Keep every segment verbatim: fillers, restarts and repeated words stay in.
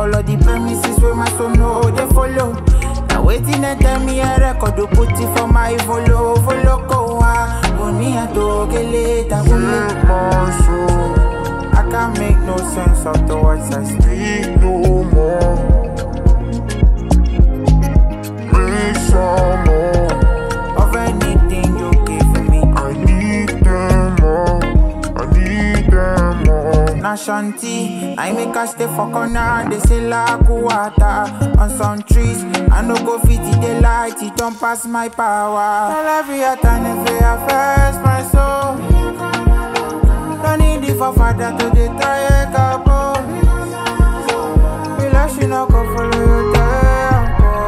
all of the premises where my son know they follow. Now waiting and tell me a record to put it for my follow, follow go on. Put me a dog later, put me my soul. I can't make no sense of the words I speak no more. Make some more of anything you give me. I need them all, I need them all. Na shanty, I make a stay for corner. They say like water on some trees. I no go fit it, the light, it don't pass my power. Tell every time if I first my soul. Don't need it for father to the try a couple. Relax, you no go follow you there.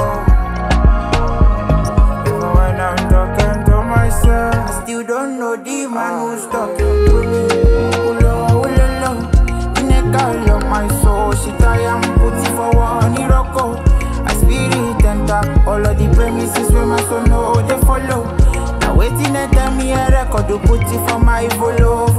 Even when I'm talking to myself, I still don't know the man who's talking to me. Ulo, ulo, ulo. In a girl of my soul, she try and put it for one Iroko. I spirit enter all of the premises where my son know they follow. Now waiting and tell me a record to put it for my follow.